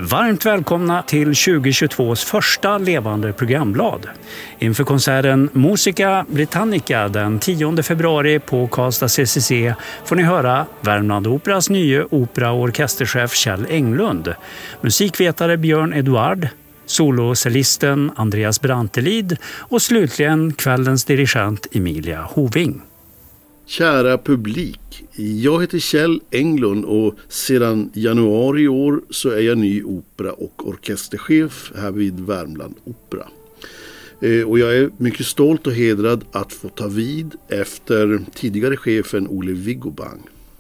Varmt välkomna till 2022s första levande programblad. Inför konserten Musica Britannica den 10 februari på Karlstad CCC får ni höra Värmland Operas nye opera- och orkesterchef Kjell Englund, musikvetare Björn Eduard, solocellisten Andreas Brantelid och slutligen kvällens dirigent Emilia Hoving. Kära publik, jag heter Kjell Englund och sedan januari i år så är jag ny opera- och orkesterchef här vid Värmland Opera. Och jag är mycket stolt och hedrad att få ta vid efter tidigare chefen Ole Viggobang.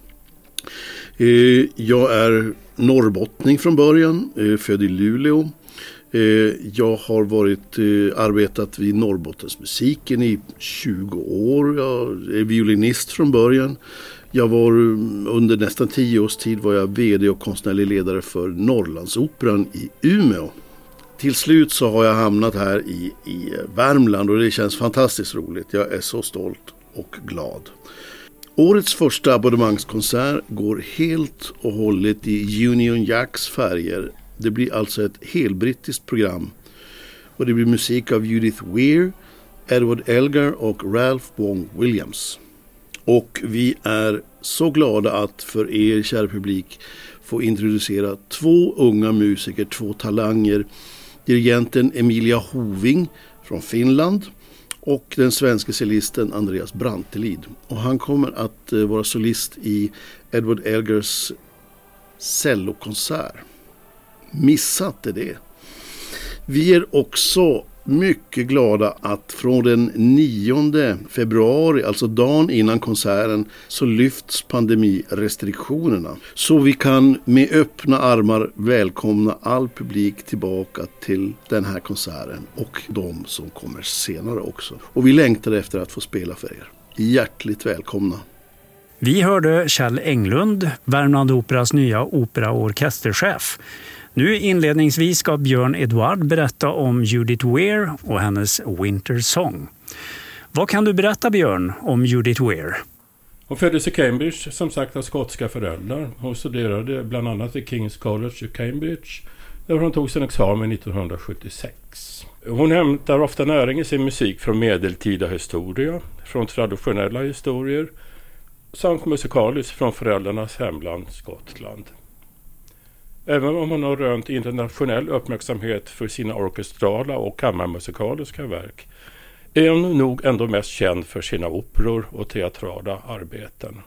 Jag är norrbottning från början, född i Luleå. Jag har arbetat vid Norrbottensmusiken i 20 år. Jag är violinist från början. Under nästan 10 års tid var jag vd och konstnärlig ledare för Norrlandsoperan i Umeå. Till slut så har jag hamnat här i Värmland och det känns fantastiskt roligt. Jag är så stolt och glad. Årets första abonnemangskonsert går helt och hållet i Union Jacks färger. Det blir alltså ett helbrittiskt program och det blir musik av Judith Weir, Edward Elgar och Ralph Vaughan Williams. Och vi är så glada att för er kära publik få introducera 2 unga musiker, 2 talanger. Dirigenten Emilia Hoving från Finland och den svenska cellisten Andreas Brantelid. Och han kommer att vara solist i Edward Elgars cellokonsert. Missat det. Vi är också mycket glada att från den 9 februari, alltså dagen innan konserten, så lyfts pandemirestriktionerna. Så vi kan med öppna armar välkomna all publik tillbaka till den här konserten och de som kommer senare också. Och vi längtar efter att få spela för er. Hjärtligt välkomna. Vi hörde Kjell Englund, Värmland Operas nya opera- och orkesterchef. Nu inledningsvis ska Björn Eduard berätta om Judith Weir och hennes Winter Song. Vad kan du berätta, Björn, om Judith Weir? Hon föddes i Cambridge, som sagt av skotska föräldrar. Hon studerade bland annat vid King's College i Cambridge, där hon tog sin examen 1976. Hon hämtar ofta näring i sin musik från medeltida historia, från traditionella historier, samt musikaliskt från föräldrarnas hemland Skottland. Även om hon har rönt internationell uppmärksamhet för sina orkestrala och kammarmusikaliska verk är hon nog ändå mest känd för sina operor och teatrala arbeten.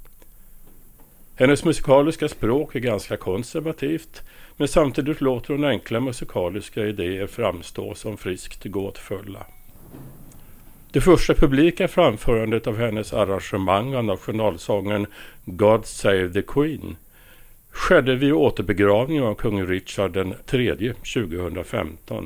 Hennes musikaliska språk är ganska konservativt, men samtidigt låter hon enkla musikaliska idéer framstå som friskt gåtfulla. Det första publika framförandet av hennes arrangemang av nationalsången God Save the Queen skedde vid återbegravningen av kung Richard III 2015.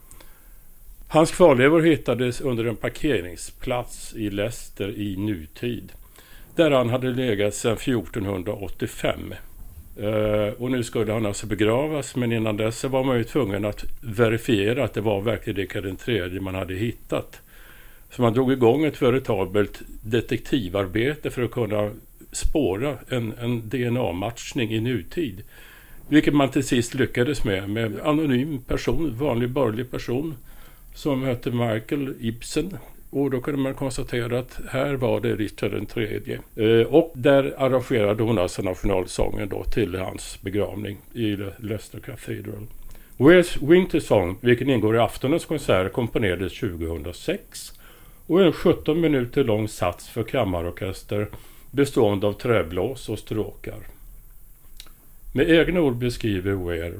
Hans kvarlevor hittades under en parkeringsplats i Leicester i nutid, där han hade legat sedan 1485. Och nu skulle han alltså begravas, men innan dess var man ju tvungen att verifiera att det var verkligen Richard III man hade hittat. Så man drog igång ett veritabelt detektivarbete för att kunna spåra en DNA-matchning i nutid. Vilket man till sist lyckades med en anonym person, vanlig borgerlig person som hette Michael Ibsen. Och då kunde man konstatera att här var det Richard III. Och där arrangerade hon alltså nationalsången då till hans begravning i Leicester Cathedral. Where's Winter Song, vilken ingår i aftonens konsert, komponerades 2006 och är en 17 minuter lång sats för kammarorkester bestående av träblås och stråkar. Med egna ord beskriver Weir: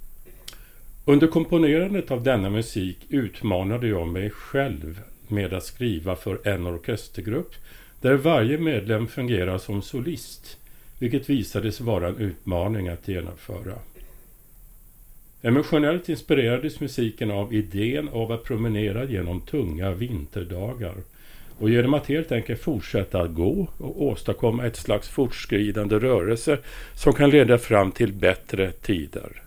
under komponerandet av denna musik utmanade jag mig själv med att skriva för en orkestergrupp där varje medlem fungerar som solist, vilket visades vara en utmaning att genomföra. Emotionellt inspirerades musiken av idén av att promenera genom tunga vinterdagar och genom att helt enkelt fortsätta att gå och åstadkomma ett slags fortskridande rörelse som kan leda fram till bättre tider.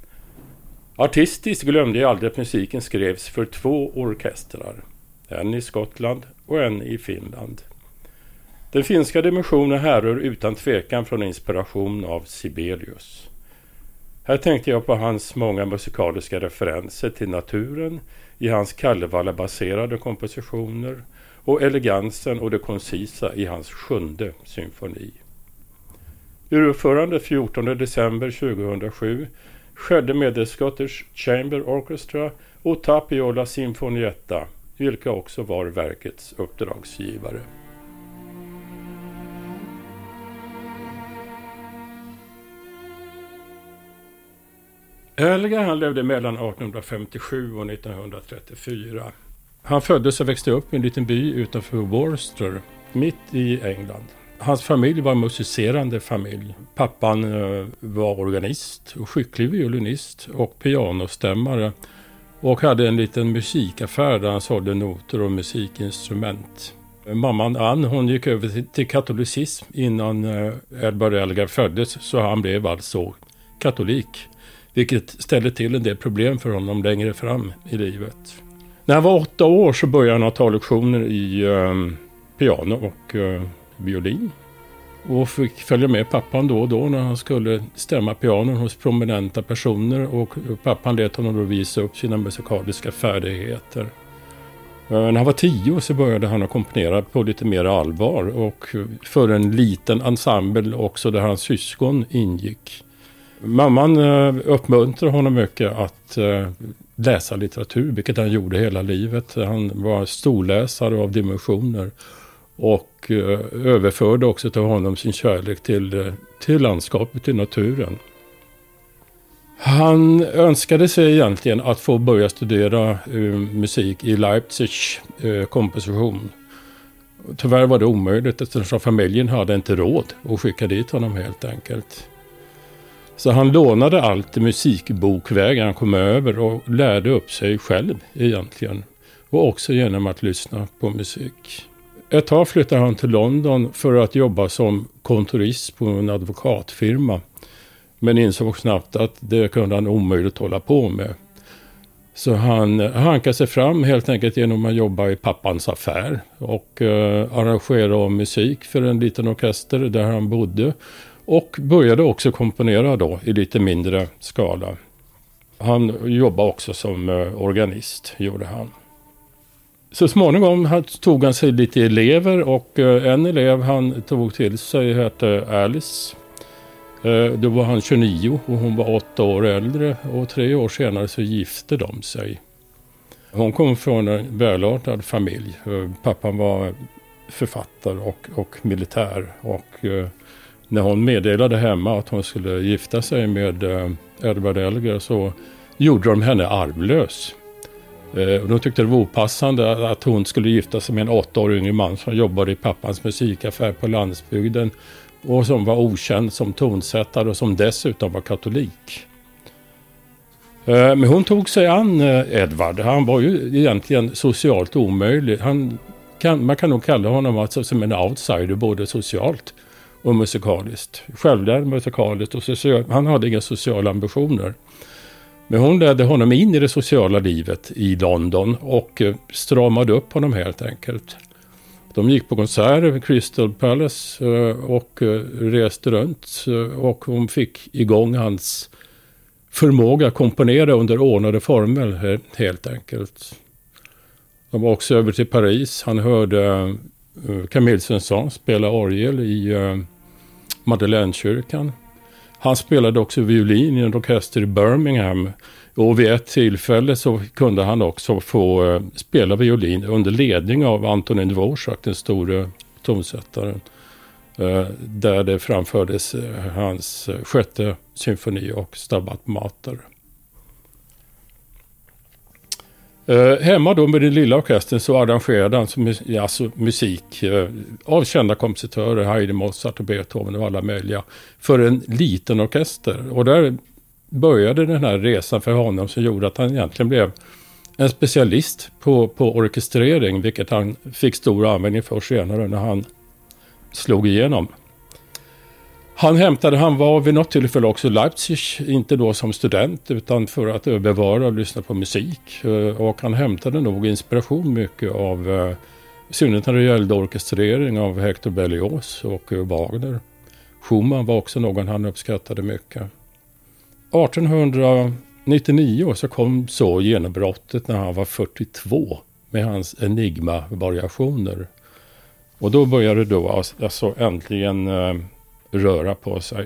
Artistiskt glömde jag aldrig att musiken skrevs för 2 orkestrar, en i Skottland och en i Finland. Den finska dimensionen härrör utan tvekan från inspiration av Sibelius. Här tänkte jag på hans många musikaliska referenser till naturen i hans Kalevala-baserade kompositioner och elegansen och det koncisa i hans 7:e symfoni. Urförande 14 december 2007 skedde med The Scottish Chamber Orchestra och Tapiola Sinfonietta, vilka också var verkets uppdragsgivare. Elgar han levde mellan 1857 och 1934. Han föddes och växte upp i en liten by utanför Worcester, mitt i England. Hans familj var en musicerande familj. Pappan var organist och skicklig violinist och pianostämmare och hade en liten musikaffär där han sålde noter och musikinstrument. Mamman Ann, hon gick över till katolicism innan Edvard Elgar föddes, så han blev alltså katolik. Vilket ställde till en del problem för honom längre fram i livet. När han var 8 år så började han ta lektioner i piano och violin. Och fick följa med pappan då och då när han skulle stämma pianon hos prominenta personer. Och pappan lät honom då visa upp sina musikaliska färdigheter. När han var 10 så började han att komponera på lite mer allvar. Och för en liten ensemble också där hans syskon ingick. Mamman uppmuntrade honom mycket att läsa litteratur, vilket han gjorde hela livet. Han var storläsare av dimensioner och överförde också till honom sin kärlek till landskapet, till naturen. Han önskade sig egentligen att få börja studera musik i Leipzig komposition. Tyvärr var det omöjligt eftersom familjen hade inte råd att skicka dit honom helt enkelt. Så han lånade allt musikbokväg han kom över och lärde upp sig själv egentligen. Och också genom att lyssna på musik. Ett tag flyttade han till London för att jobba som kontorist på en advokatfirma. Men insåg snabbt att det kunde han omöjligt hålla på med. Så han hankade sig fram helt enkelt genom att jobba i pappans affär. Och arrangera musik för en liten orkester där han bodde. Och började också komponera då i lite mindre skala. Han jobbade också som organist, gjorde han. Så småningom tog han sig lite elever och en elev han tog till sig hette Alice. Då var han 29 och hon var 8 år äldre och 3 år senare så gifte de sig. Hon kom från en välartad familj. Pappan var författare och militär och när hon meddelade hemma att hon skulle gifta sig med Edvard Elgar så gjorde de henne arvlös. Och de tyckte det var opassande att hon skulle gifta sig med en 8 år yngre man som jobbade i pappans musikaffär på landsbygden och som var okänd som tonsättare och som dessutom var katolik. Men hon tog sig an Edvard. Han var ju egentligen socialt omöjlig. Man kan nog kalla honom alltså som en outsider både socialt och musikaliskt. Självlärd musikaliskt och socialt. Han hade inga sociala ambitioner. Men hon ledde honom in i det sociala livet i London och stramade upp honom helt enkelt. De gick på konserter vid Crystal Palace och reste runt och hon fick igång hans förmåga att komponera under ordnade former helt enkelt. De var också över till Paris. Han hörde Camille Saint-Saëns spela orgel i Madeleinekyrkan. Han spelade också violin i en orkester i Birmingham och vid ett tillfälle så kunde han också få spela violin under ledning av Antonin Dvorak, den store tonsättaren, där det framfördes hans 6:e symfoni och Stabat Mater. Hemma då med den lilla orkestern så arrangerade han musik av kända kompositörer, Haydn, Mozart och Beethoven och alla möjliga, för en liten orkester. Och där började den här resan för honom som gjorde att han egentligen blev en specialist på orkestrering, vilket han fick stor användning för senare när han slog igenom. Han var vid något tillfälle också i Leipzig, inte då som student utan för att bevara och lyssna på musik. Och han hämtade nog inspiration mycket av synnerhet när det gällde orkestrering av Hector Berlioz och Wagner. Schumann var också någon han uppskattade mycket. 1899 så kom så genombrottet när han var 42 med hans Enigma-variationer. Och då började det då alltså äntligen röra på sig.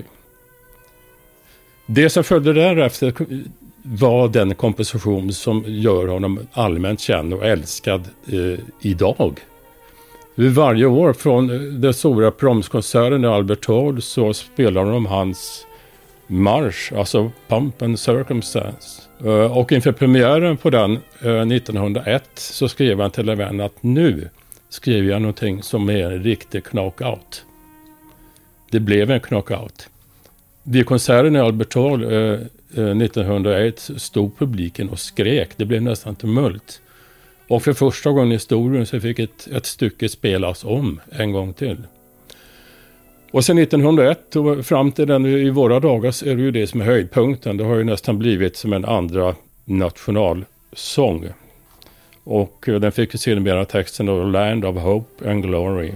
Det som följde därefter var den komposition som gör honom allmänt känd och älskad idag. Varje år från den stora promskonserten i Albert Hall så spelar de hans marsch, alltså Pomp and Circumstance. Och inför premiären på den 1901 så skrev han till en vän att nu skrev jag någonting som är en riktig knockout. Det blev en knockout. Vid konserten i Albert Hall 1901 stod publiken och skrek. Det blev nästan tumult. Och för första gången i historien så fick ett stycke spelas om en gång till. Och sen 1901 och fram till den i våra dagar så är det ju det som är höjdpunkten. Det har ju nästan blivit som en andra nationalsång. Och den fick ju sedermera texten av Land of Hope and Glory.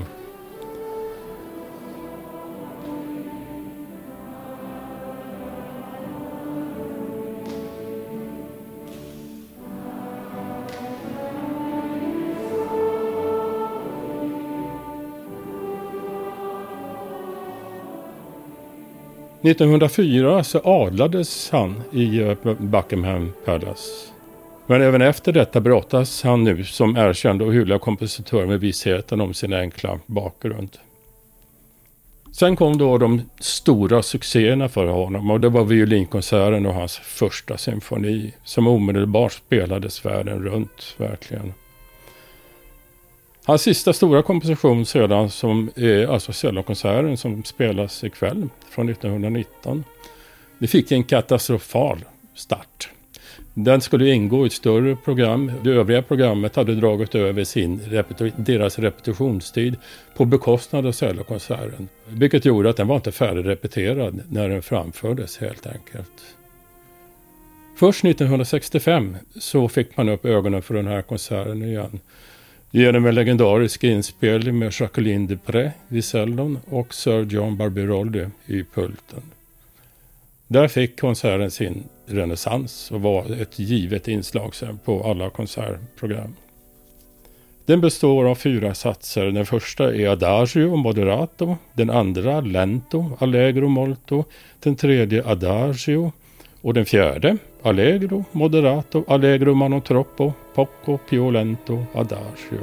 År 1904 så adlades han i Buckingham Palace. Men även efter detta brottas han nu som erkänd och hyllad kompositör med vissheten om sin enkla bakgrund. Sen kom då de stora succéerna för honom och det var violinkonserten och hans första symfoni som omedelbart spelades världen runt verkligen. Hans sista stora komposition sedan som är alltså cellokonserten som spelas ikväll från 1919. Det fick en katastrofal start. Den skulle ingå i ett större program. Det övriga programmet hade dragit över deras repetitionstid på bekostnad av cellokonserten. Vilket gjorde att den var inte färdigrepeterad när den framfördes helt enkelt. Först 1965 så fick man upp ögonen för den här konserten igen. Genom en legendarisk inspelning med Jacqueline Dupré vid cellon och Sir John Barbirolli i pulten. Där fick konserten sin renässans och var ett givet inslag på alla konsertprogram. Den består av 4 satser. Den första är Adagio moderato, den andra Lento, Allegro molto, den tredje Adagio och den fjärde Allegro moderato, Allegro mano troppo, poco più lento, Adagio.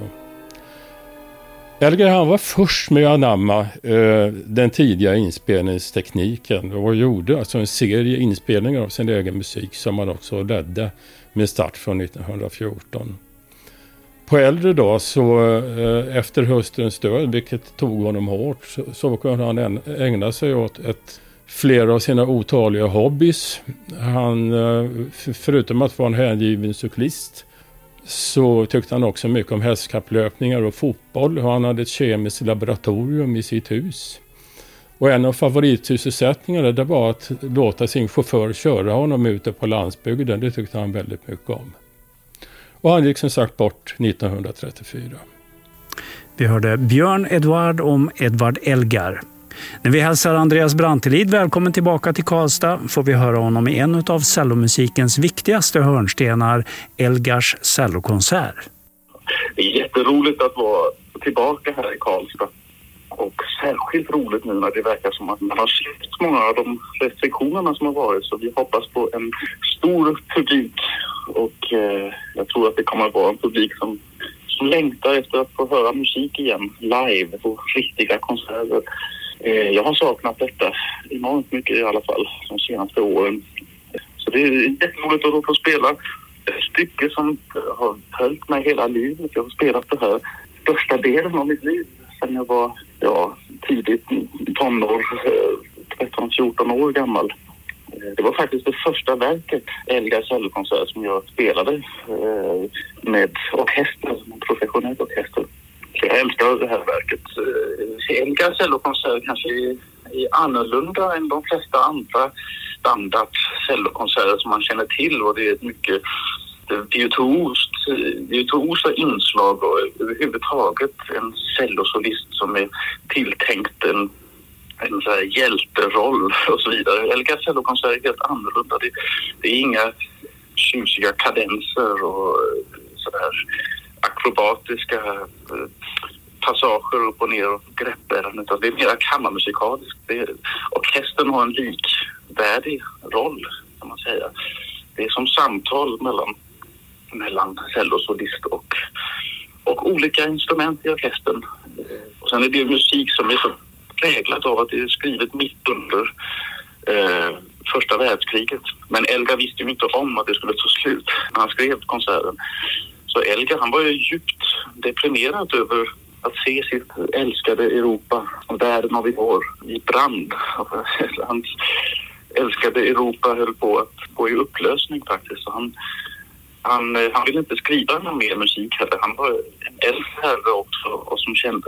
Elgar han var först med att anamma den tidiga inspelningstekniken och gjorde alltså en serie inspelningar av sin egen musik som han också ledde med start från 1914. På äldre dag så efter höstens död, vilket tog honom hårt, så kunde han ägna sig åt flera av sina otaliga hobbys. Han, förutom att vara en hängiven cyklist, så tyckte han också mycket om hästkapplöpningar och fotboll. Han hade ett kemiskt laboratorium i sitt hus. Och en av favoritsysselsättningarna det var att låta sin chaufför köra honom ute på landsbygden. Det tyckte han väldigt mycket om. Och han gick som sagt bort 1934. Vi hörde Björn Edvard om Edvard Elgar. När vi hälsar Andreas Brantelid välkommen tillbaka till Karlstad får vi höra honom i en av cellomusikens viktigaste hörnstenar, Elgars cellokonsert. Det är jätteroligt att vara tillbaka här i Karlstad. Och särskilt roligt nu när det verkar som att man har släppt många av de restriktionerna som har varit. Så vi hoppas på en stor publik och jag tror att det kommer att vara en publik som längtar efter att få höra musik igen live på riktiga konserter. Jag har saknat detta enormt mycket i alla fall de senaste åren. Så det är jätteroligt att få spela ett stycke som har följt mig hela livet. Jag har spelat det här största delen av mitt liv sedan jag var tidigt tonår, 13-14 år gammal. Det var faktiskt det första verket, Elgar cellokonsert, som jag spelade med orkester, som en professionell orkester. Så jag älskar det här verket. Elgar cellokonsert kanske är annorlunda än de flesta andra standard cellokonserter som man känner till, och det är ett mycket virtuosa inslag och överhuvudtaget en cellosolist som är tilltänkt en så här hjälteroll och så vidare. Elgar cellokonserter är helt annorlunda. Det är inga tjusiga kadenser och sådär akrobatiska passager upp och ner och greppbärande, utan det är mer kammarmusikaliskt. Orkestern har en likvärdig roll, kan man säga. Det är som samtal mellan cellosolist och olika instrument i orkestern. Och sen är det musik som är så präglad av att det är skrivet mitt under första världskriget. Men Elgar visste ju inte om att det skulle ta slut när han skrev konserten. Så Elgar, han var ju djupt deprimerad över att se sitt älskade Europa och världen av igår i brand. Hans älskade Europa höll på att gå i upplösning faktiskt. Så han ville inte skriva någon mer musik heller. Han var en äldre herre också och som kände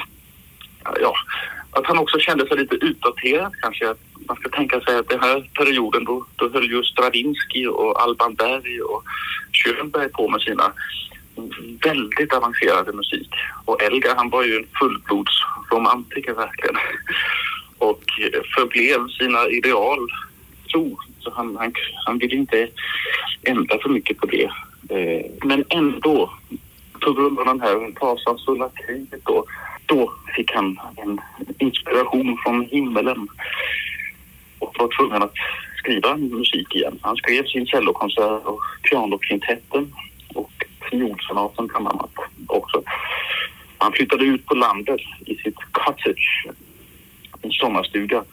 att han också kände sig lite utdaterad kanske. Att man ska tänka sig att den här perioden då höll ju Stravinsky och Alban Berg och Schönberg på med sina väldigt avancerade musik. Och Elgar, han var ju en fullblodsromantiker verkligen. Och förblev sina ideal tro. Så han ville inte ändra för mycket på det. Men ändå, på grund av den här fasansfulla kriget då fick han en inspiration från himmelen och var tvungen att skriva musik igen. Han skrev sin cellokonsert och pianokvintetten och fiolsonaten bland annat också. Han flyttade ut på landet i sitt cottage, en sommarstuga.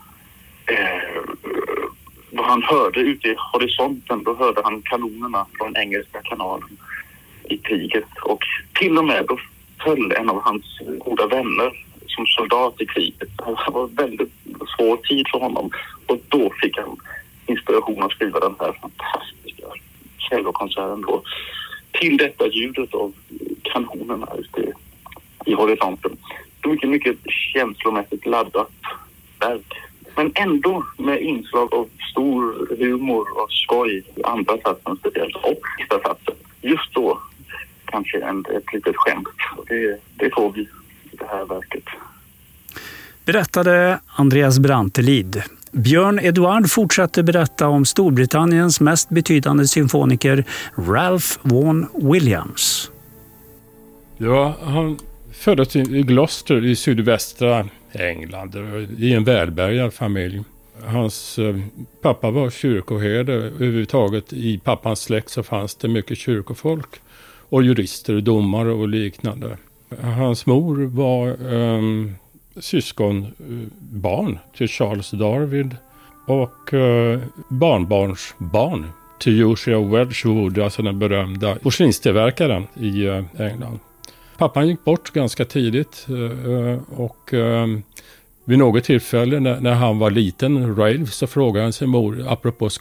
Vad han hörde ute i horisonten, då hörde han kanonerna från Engelska kanalen i kriget. Och till och med då föll en av hans goda vänner som soldat i kriget. Det var en väldigt svår tid för honom. Och då fick han inspiration att skriva den här fantastiska cellokonserten då. Till detta ljudet av kanonerna ute i horisonten. Mycket känslomässigt laddat verk. Men ändå med inslag av stor humor och skoj i andra satsen speciellt och sista satsen. Just då kanske ett litet skämt. Det får vi i det här verket. Berättade Andreas Brantelid. Björn Eduard fortsatte berätta om Storbritanniens mest betydande symfoniker Ralph Vaughan Williams. Ja, han föddes i Gloucester i sydvästra England i en välbärgad familj. Hans pappa var kyrkoherde. Överhuvudtaget i pappans släkt så fanns det mycket kyrkofolk och jurister, domare och liknande. Hans mor var syskonbarn till Charles Darwin och barnbarnsbarn till Joshua Wedgwood, alltså den berömda porslinstillverkaren i England. Pappan gick bort ganska tidigt och vid något tillfälle när han var liten, Ralph, så frågade han sin mor, apropå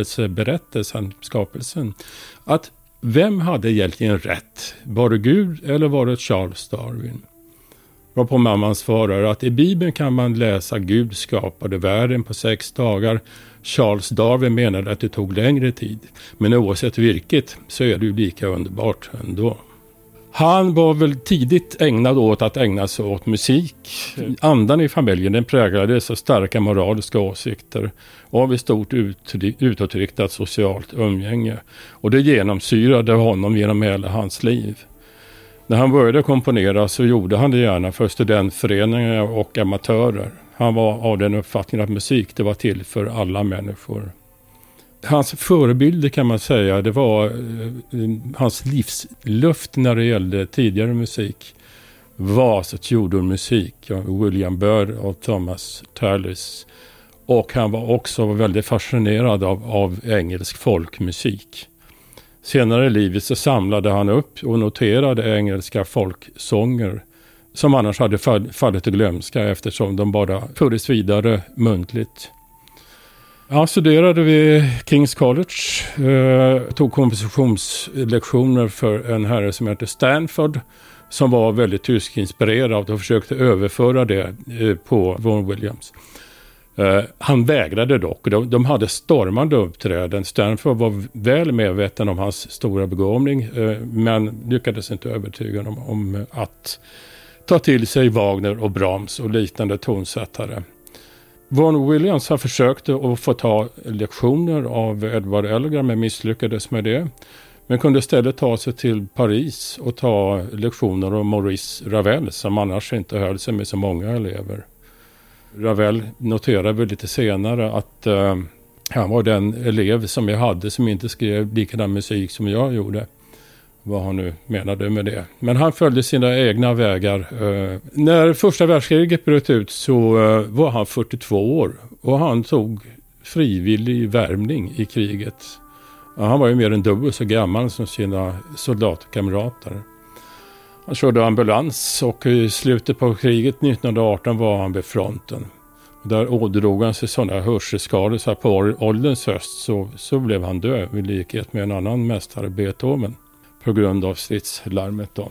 skapelsen, att vem hade egentligen rätt? Var det Gud eller var det Charles Darwin? Varpå mamman svarar att i Bibeln kan man läsa Gud skapade världen på 6 dagar. Charles Darwin menade att det tog längre tid. Men oavsett vilket så är det ju lika underbart ändå. Han var väl tidigt ägnad åt att ägna sig åt musik. Andan i familjen den präglades av starka moraliska åsikter och av ett stort utåtriktat socialt umgänge. Och det genomsyrade honom genom hela hans liv. När han började komponera så gjorde han det gärna för studentföreningar och amatörer. Han var av den uppfattningen att musik det var till för alla människor. Hans förebilder kan man säga, det var hans livsluft när det gällde tidigare musik. Var så Tudor-musik, William Byrd och Thomas Tallis. Och han var också väldigt fascinerad av engelsk folkmusik. Senare i livet så samlade han upp och noterade engelska folksånger som annars hade fallit i glömska eftersom de bara fördes vidare muntligt. Han studerade vid King's College, tog kompositionslektioner för en herre som heter Stanford som var väldigt tyskinspirerad och försökte överföra det på Vaughan Williams. Han vägrade dock. De hade stormande uppträden. Stanford var väl medveten om hans stora begåvning men lyckades inte övertyga honom om att ta till sig Wagner och Brahms och liknande tonsättare. Vaughan Williams har försökt att få ta lektioner av Edward Elgar men misslyckades med det. Men kunde istället ta sig till Paris och ta lektioner av Maurice Ravel som annars inte höll sig med så många elever. Ravel noterade väl lite senare att han var den elev som jag hade som inte skrev likadan musik som jag gjorde. Vad han nu menade med det. Men han följde sina egna vägar. När första världskriget bröt ut så var han 42 år. Och han tog frivillig värvning i kriget. Han var ju mer än dubbelt så gammal som sina soldatkamrater. Han körde ambulans och i slutet på kriget 1918 var han vid fronten. Där ådrog han sig sådana hörselskador så på ålderns höst så blev han död i likhet med en annan mästare, Beethoven, på grund av stridslarmet då.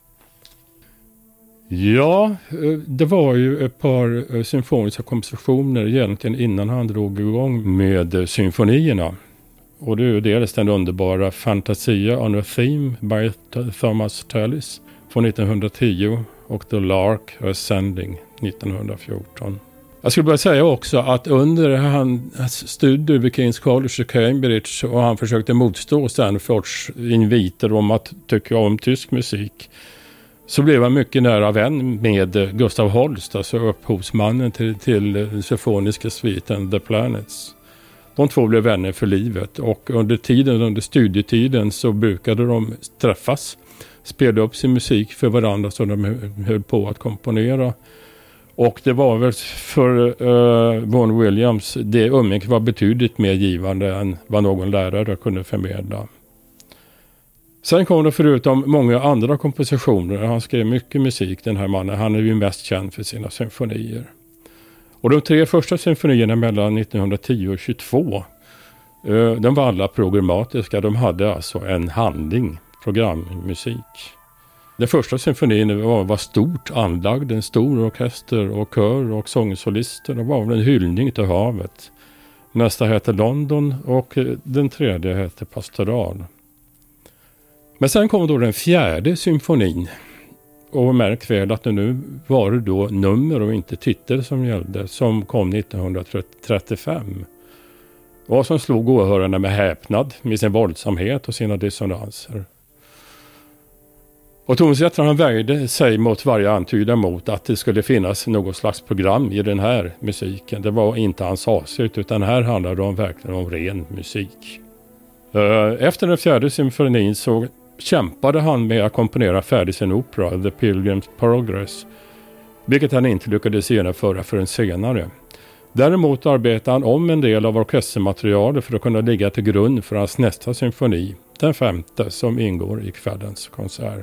Ja, det var ju ett par symfoniska kompositioner egentligen innan han drog igång med symfonierna. Och det är ju dels den underbara Fantasia on a Theme by Thomas Tallis från 1910 och The Lark Ascending 1914. Jag skulle bara säga också att under hans studier vid King's College i Cambridge och han försökte motstå Stanfords inviter om att tycka om tysk musik så blev han mycket nära vän med Gustav Holst, alltså upphovsmannen till den symfoniska sviten The Planets. De två blev vänner för livet och under studietiden så brukade de träffas, spela upp sin musik för varandra så de höll på att komponera. Och det var väl för Vaughan Williams, det umgänget var betydligt mer givande än vad någon lärare kunde förmedla. Sen kom det förutom många andra kompositioner, han skrev mycket musik den här mannen, han är ju mest känd för sina symfonier. Och de 3 första symfonierna mellan 1910 och 22, de var alla programmatiska, de hade alltså en handling, programmusik. Den första symfonin var stort anlagd, en stor orkester och kör och sångsolister. Det var en hyllning till havet. Nästa hette London och den tredje hette Pastoral. Men sen kom då den 4:e symfonin. Och märk väl att det nu var det då nummer och inte titel som gällde, som kom 1935. Och som slog åhörarna med häpnad med sin våldsamhet och sina dissonanser. Och tonsättaren vägde sig mot varje antydan mot att det skulle finnas något slags program i den här musiken. Det var inte hans avsikt utan här handlade det verkligen om ren musik. Efter den 4:e symfonin så kämpade han med att komponera färdig sin opera The Pilgrim's Progress, vilket han inte lyckades genomföra förrän senare. Däremot arbetade han om en del av orkestermaterialet för att kunna ligga till grund för hans nästa symfoni, den 5:e som ingår i kvällens konsert.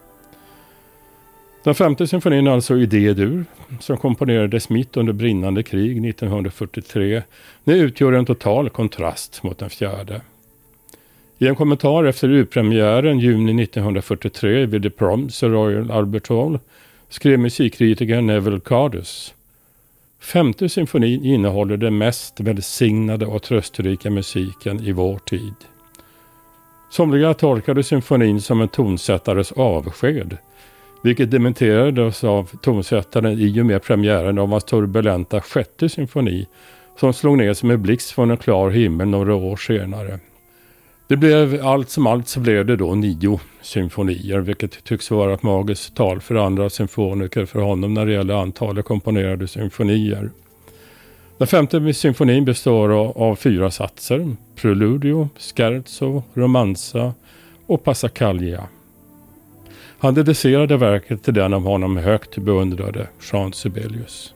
Den 5:e symfonin är alltså i D-dur som komponerades mitt under brinnande krig 1943. Den utgör en total kontrast mot den 4:e. I en kommentar efter urpremiären juni 1943 vid The Proms Royal Albert Hall skrev musikkritikern Neville Cardus: 5:e symfonin innehåller den mest välsignade och trösterika musiken i vår tid. Somliga tolkade symfonin som en tonsättares avsked, vilket dementerades av tonsättaren i och med premiären av hans turbulenta 6:e symfoni som slog ner som en blixt från en klar himmel några år senare. Det blev allt som allt så blev det då 9 symfonier, vilket tycks vara ett magiskt tal för andra symfoniker för honom när det gäller antalet komponerade symfonier. Den 5:e symfonin består av 4 satser: Preludio, Scherzo, Romanza och Passacaglia. Han dedicerade verket till den av honom högt beundrade Jean Sibelius.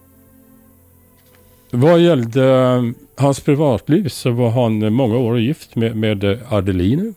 Vad gällde hans privatliv så var han många år gift med Adeline.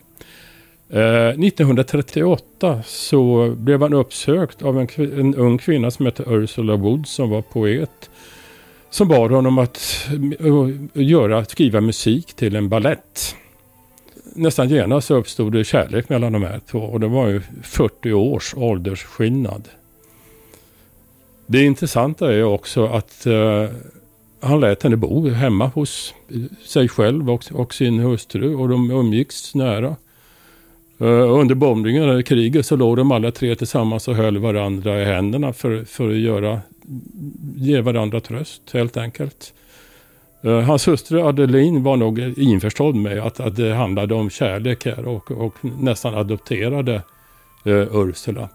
1938 så blev han uppsökt av en ung kvinna som hette Ursula Wood som var poet, som bad honom att skriva musik till en ballett. Nästan genast så uppstod det kärlek mellan de här två och det var ju 40 års åldersskillnad. Det intressanta är också att han lät henne bo hemma hos sig själv och sin hustru och de umgicks nära. Under bombningarna i kriget så låg de alla 3 tillsammans och höll varandra i händerna för att göra ge varandra tröst helt enkelt. Hans hustru Adeline var nog införstådd med att det handlade om kärlek här och nästan adopterade Ursula.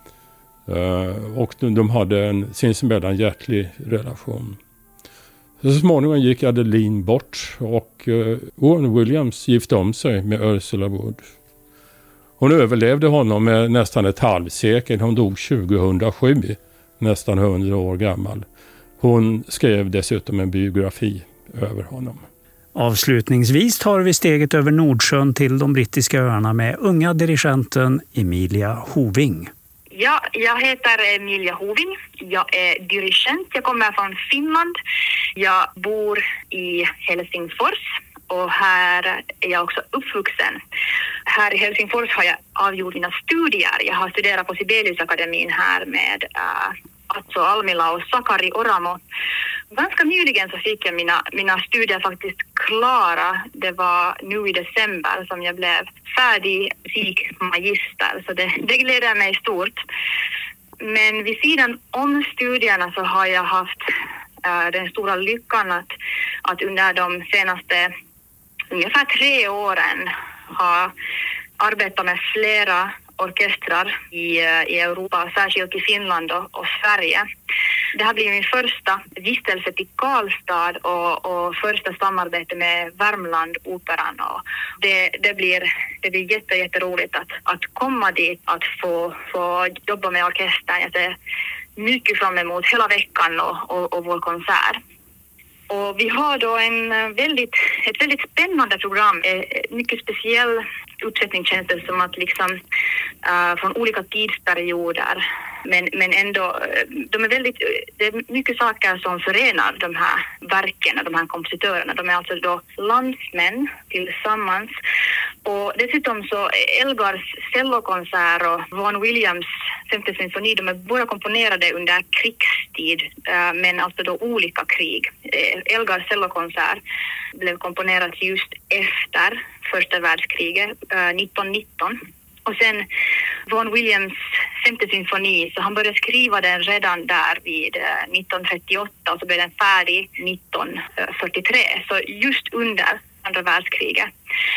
Och de hade en sinsemellan hjärtlig relation. Så småningom gick Adeline bort och Owen Williams gifte om sig med Ursula Wood. Hon överlevde honom med nästan ett halvsekel. Hon dog 2007, nästan 100 år gammal. Hon skrev dessutom en biografi över honom. Avslutningsvis tar vi steget över Nordsjön till de brittiska öarna med unga dirigenten Emilia Hoving. Ja, jag heter Emilia Hoving. Jag är dirigent. Jag kommer från Finland. Jag bor i Helsingfors och här är jag också uppvuxen. Här i Helsingfors har jag avgjort mina studier. Jag har studerat på Sibeliusakademin här med Atso Almila och Sakari Oramo. Ganska nyligen så fick jag mina studier faktiskt klara. Det var nu i december som jag blev färdig musikmagister. Så det gläder mig stort. Men vid sidan om studierna så har jag haft den stora lyckan att under de senaste ungefär 3 åren ha arbetat med flera orkestrar i Europa, särskilt i Finland och Sverige. Det har blivit min första vistelse till Karlstad och första samarbete med Värmland-operan. Och det blir jätteroligt att komma dit, att få jobba med orkestern. Jag ser mycket fram emot hela veckan och vår konsert. Och vi har då ett väldigt spännande program, mycket speciell utsättning känns det som att liksom från olika tidsperioder men ändå det är mycket saker som förenar de här verken och de här kompositörerna. De är alltså då landsmän tillsammans och dessutom så Elgars cellokonsert och Vaughan Williams 5:e symfoni, de är båda komponerade under krigstid men alltså då olika krig. Elgars cellokonsert blev komponerat just efter första världskriget 1919. Och sen Vaughan Williams 5:e symfoni, så han började skriva den redan där vid 1938 och så blev den färdig 1943. Så just under andra världskriget.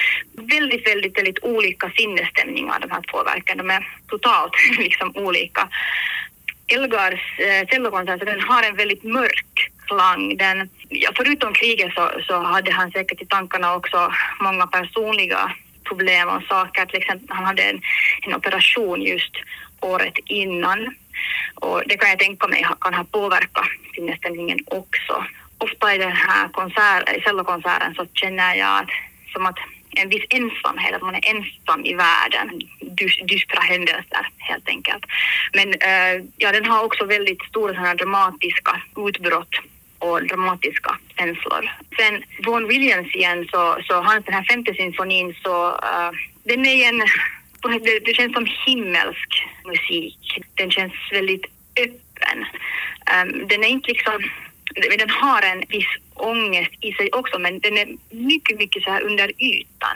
Väldigt olika sinnesstämningar de här två verken. De är totalt liksom olika. Elgars cellokonsert, den har en väldigt mörk klang. Förutom kriget så hade han säkert i tankarna också många personliga problem och saker. Till exempel han hade en operation just året innan. Och det kan jag tänka mig kan ha påverkat sinnesstämningen också. Ofta i den här cellokonserten så känner jag som att en viss ensamhet, att man är ensam i världen. Dystra händelser helt enkelt. Men den har också väldigt stora sådana dramatiska utbrott och dramatiska känslor. Sen Vaughan Williams igen, så hans den här 5:e symfonin så den är det känns som himmelsk musik. Den känns väldigt öppen. Den är inte liksom, den har en viss ångest i sig också, men den är mycket så här under ytan.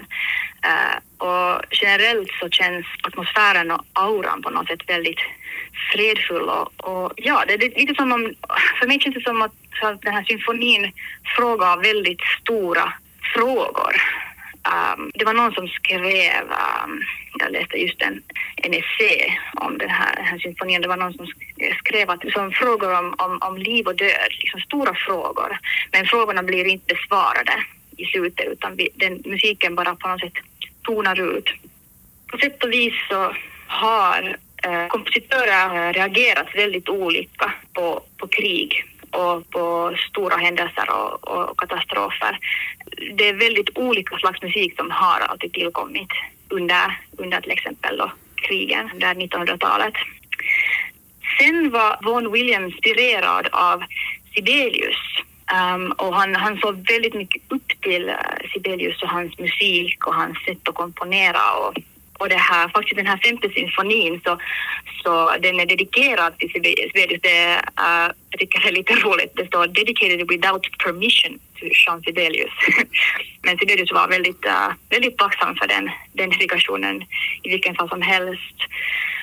Och generellt så känns atmosfären och auran på något sätt väldigt fredfull och ja, det är lite som om, för mig känns det som att den här symfonin frågar väldigt stora frågor. Det var någon som skrev, jag läste just en essä om den här symfonin. Det var någon som skrev som frågor om liv och död, liksom stora frågor. Men frågorna blir inte besvarade i slutet, utan musiken bara på något sätt tonar ut. På sätt och vis så har kompositörer reagerat väldigt olika på krig och på stora händelser och katastrofer. Det är väldigt olika slags musik som har alltid tillkommit under till exempel då krigen under 1900-talet. Sen var Vaughan Williams inspirerad av Sibelius och han såg väldigt mycket upp till Sibelius och hans musik och hans sätt att komponera och det här, faktiskt den här 5:e symfonin så den är dedikerad till Sibelius. Jag tycker det är lite roligt. Det står dedicated without permission to Jean Sibelius. Men Sibelius var väldigt tacksam för den dedikationen i vilken fall som helst.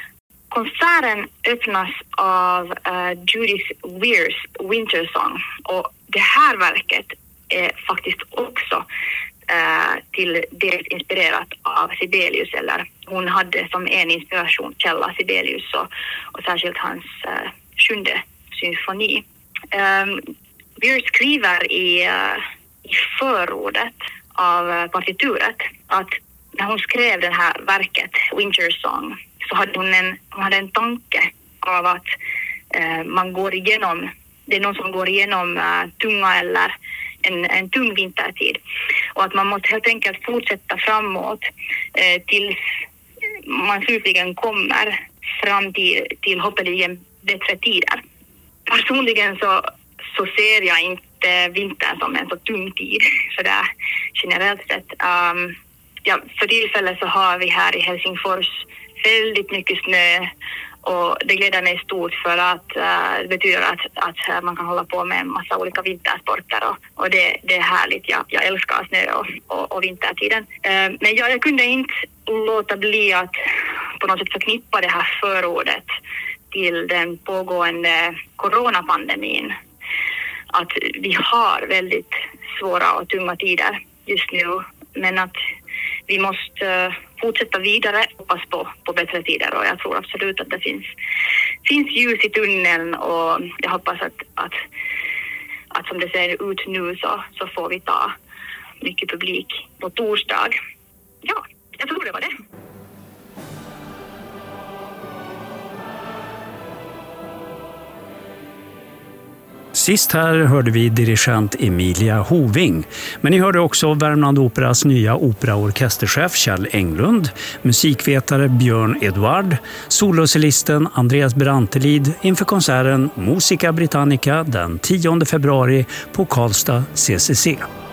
Konserten öppnas av Judith Weirs Winter Song, och det här verket är faktiskt också till dels inspirerat av Sibelius, eller hon hade som en inspirationskälla Sibelius och särskilt hans 7:e symfoni. Weir skriver i förordet av partituret att när hon skrev det här verket Winter Song så hade hon hade en tanke av att man går igenom, det är någon som går igenom tunga eller en tung vintertid, och att man måste helt enkelt fortsätta framåt tills man slutligen kommer fram till hoppeligen bättre tider. Personligen så ser jag inte vintern som en så tung tid så där generellt sett. För tillfället så har vi här i Helsingfors väldigt mycket snö, och det gläder mig stort för att det betyder att man kan hålla på med en massa olika vintersporter, och det är härligt. Jag älskar snö och vintertiden. Men jag kunde inte låta bli att på något sätt förknippa det här förordet till den pågående coronapandemin. Att vi har väldigt svåra och tunga tider just nu, men att vi måste fortsätta vidare och hoppas på bättre tider, och jag tror absolut att det finns ljus i tunneln, och jag hoppas att som det ser ut nu så får vi ta mycket publik på torsdag. Ja, jag tror det var det. Sist här hörde vi dirigent Emilia Hoving, men ni hörde också Värmland Operas nya operaorkesterchef Kjell Englund, musikvetare Björn Edward, solocellisten Andreas Brantelid inför konserten Musica Britannica den 10 februari på Karlstad CCC.